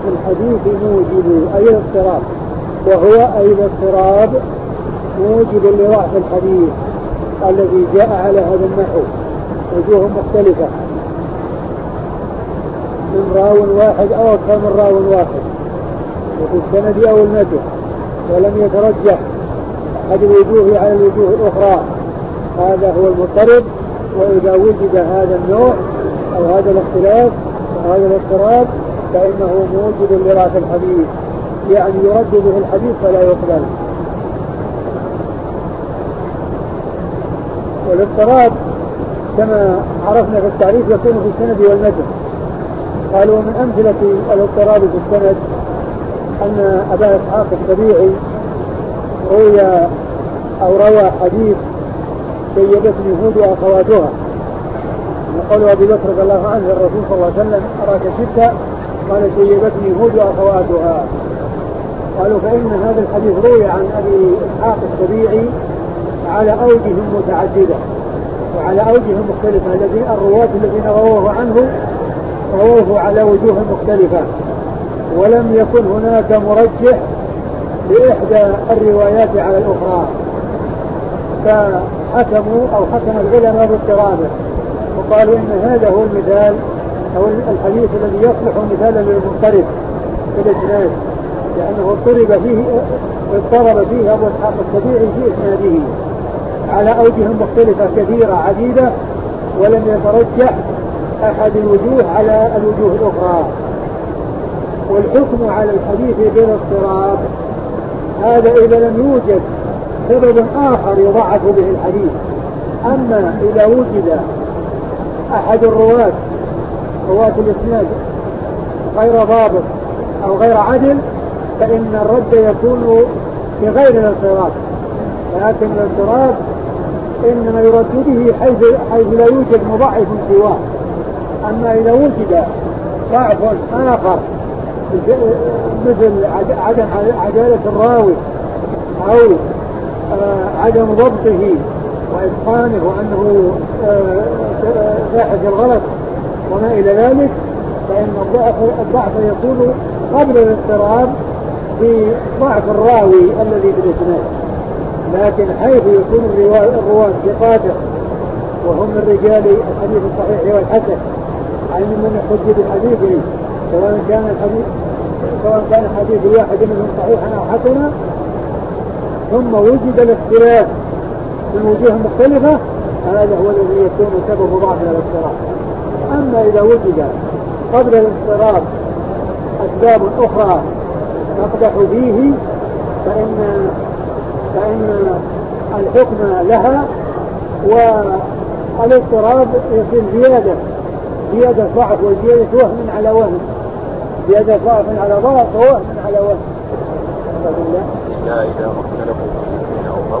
الحديث موجب أي الاضطراب، وهو أي الاضطراب موجب لضعف الحديث الذي جاء على هذا النحو وجوه مختلفة من راو واحد أو أكثر من راو واحد وفي السند أو المتن ولم يترجح أحد الوجوه على الوجوه الأخرى، هذا هو المضطرب. وإذا وجد هذا النوع أو هذا الاختلاف أو هذا الاضطراب فإنه موجب لضعف الحديث، يعني يرد به الحديث فلا يقبل. والاضطراب كما عرفنا في التعريف يكون في السند والمتن. قالوا ومن أمثلة الاضطراب في السند أن أبا إسحاق السبيعي روى حديث سيدتني هود وأخواتها، يقول أبي بكر رضي الله عنه الرسول صلى الله عليه وسلم أراك ستة، قال سيدتني هود وأخواتها. قالوا فإن هذا الحديث روي عن أبي إسحاق السبيعي على أوجه متعددة وعلى أوجه مختلفة، الرواة الذين رووه عنه رووه على وجوه مختلفة، ولم يكن هناك مرجح لإحدى الروايات على الأخرى، فحكموا أو حكم العلماء باضطرابه وقالوا إن هذا هو المثال أو الحديث الذي يصلح مثالا للمضطرب في الإسناد، لأنه اضطرب فيه أبو إسحاق السبيعي في إسناده على أوجه مختلفة كثيرة عديدة، ولم يترجح أحد الوجوه على الوجوه الأخرى. والحكم على الحديث بالاضطراب هذا إذا لم يوجد سبب آخر يضعف به الحديث. أما إذا وجد أحد رواة الإسناد غير ضابط أو غير عدل فإن الرد يكون بغير الاضطراب، لكن الاضطراب إنما يرد به حيث لا يوجد مضاعف سواه. أما إذا وجد ضعف آخر مثل عدم عدالة الراوي أو عدم ضبطه وإتقانه وأنه فاحش الغلط وما إلى ذلك، فإن الضعف يكون قبل الاضطراب بضعف الراوي الذي في الإسناد. لكن حيث يكون الرواة ثقاته وهم من رجال الحديث الصحيح والحسن، أي من يحج بحديثه سواء كان حديث واحد منهم صحيحا أو حسنا، ثم وجد الاختلاف من وجوه مختلفة، هذا هو الذي يكون سبب ضعف الاضطراب. أما إذا وجد قبل الاضطراب أسباب أخرى تقدح فيه فإن الحكم لها، والاضطراب يصير زيادة ضعف وزيادة وهم على وهم، زيادة ضعف على ضعف ووهم على وهم.